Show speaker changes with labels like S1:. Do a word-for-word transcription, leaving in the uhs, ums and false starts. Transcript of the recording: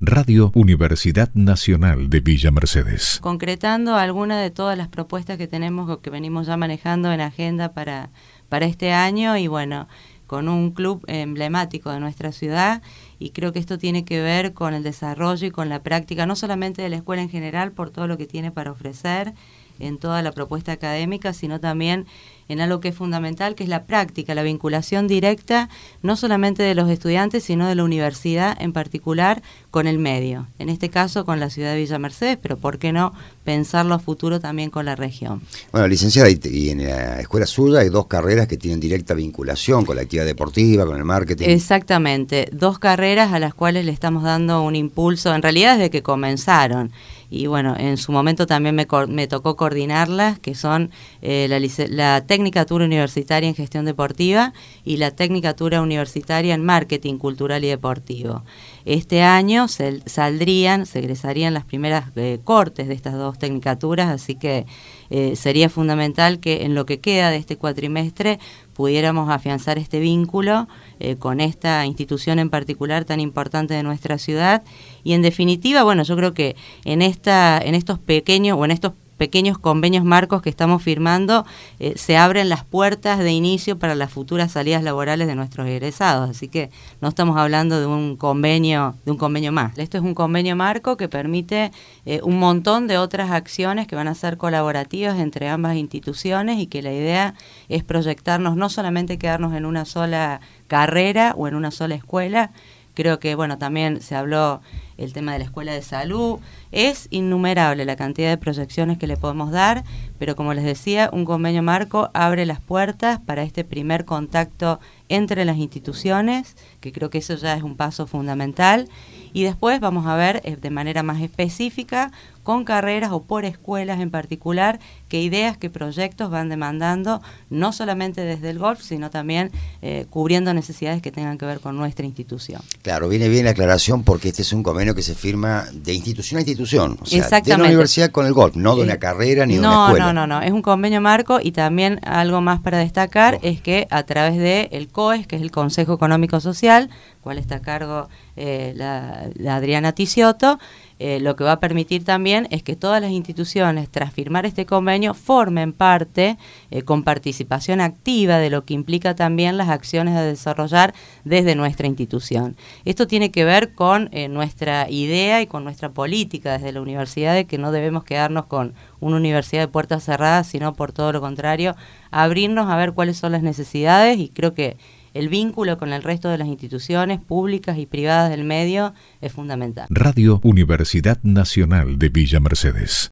S1: Radio Universidad Nacional de Villa Mercedes.
S2: Concretando algunas de todas las propuestas que tenemos o que venimos ya manejando en agenda para, para este año y bueno, con un club emblemático de nuestra ciudad, y creo que esto tiene que ver con el desarrollo y con la práctica, no solamente de la escuela en general por todo lo que tiene para ofrecer en toda la propuesta académica, sino también en algo que es fundamental, que es la práctica, la vinculación directa, no solamente de los estudiantes, sino de la universidad en particular con el medio. En este caso con la ciudad de Villa Mercedes, pero ¿por qué no pensarlo a futuro también con la región?
S3: Bueno, licenciada, y en la escuela suya hay dos carreras que tienen directa vinculación con la actividad deportiva, con el marketing.
S2: Exactamente, dos carreras a las cuales le estamos dando un impulso, en realidad desde que comenzaron. Y bueno, en su momento también me, me tocó coordinarlas, que son eh, la, la Tecnicatura Universitaria en Gestión Deportiva y la Tecnicatura Universitaria en Marketing Cultural y Deportivo. Este año se, saldrían, se egresarían las primeras eh, cortes de estas dos tecnicaturas, así que eh, sería fundamental que en lo que queda de este cuatrimestre pudiéramos afianzar este vínculo eh, con esta institución en particular tan importante de nuestra ciudad. Y en definitiva, bueno, yo creo que en esta, en estos pequeños o en estos pequeños convenios marcos que estamos firmando, eh, se abren las puertas de inicio para las futuras salidas laborales de nuestros egresados, así que no estamos hablando de un convenio, de un convenio más. Esto es un convenio marco que permite eh, un montón de otras acciones que van a ser colaborativas entre ambas instituciones y que la idea es proyectarnos, no solamente quedarnos en una sola carrera o en una sola escuela. Creo que, bueno, también se habló el tema de la escuela de salud. Es innumerable la cantidad de proyecciones que le podemos dar, pero como les decía, un convenio marco abre las puertas para este primer contacto entre las instituciones, que creo que eso ya es un paso fundamental. Y después vamos a ver eh, de manera más específica, con carreras o por escuelas en particular, qué ideas, qué proyectos van demandando, no solamente desde el golf, sino también eh, cubriendo necesidades que tengan que ver con nuestra institución.
S3: Claro, viene bien la aclaración porque este es un convenio que se firma de institución a institución, o sea, de la universidad con el golf, no de una eh, carrera ni de
S2: no,
S3: una escuela.
S2: No, no, no, es un convenio marco y también algo más para destacar oh. es que a través de el C O E S, que es el Consejo Económico Social, cual está a cargo eh, la, la Adriana Ticioto, Eh, lo que va a permitir también es que todas las instituciones, tras firmar este convenio, formen parte eh, con participación activa de lo que implica también las acciones a desarrollar desde nuestra institución. Esto tiene que ver con eh, nuestra idea y con nuestra política desde la universidad de que no debemos quedarnos con una universidad de puertas cerradas, sino por todo lo contrario, abrirnos a ver cuáles son las necesidades, y creo que el vínculo con el resto de las instituciones públicas y privadas del medio es fundamental.
S1: Radio Universidad Nacional de Villa Mercedes.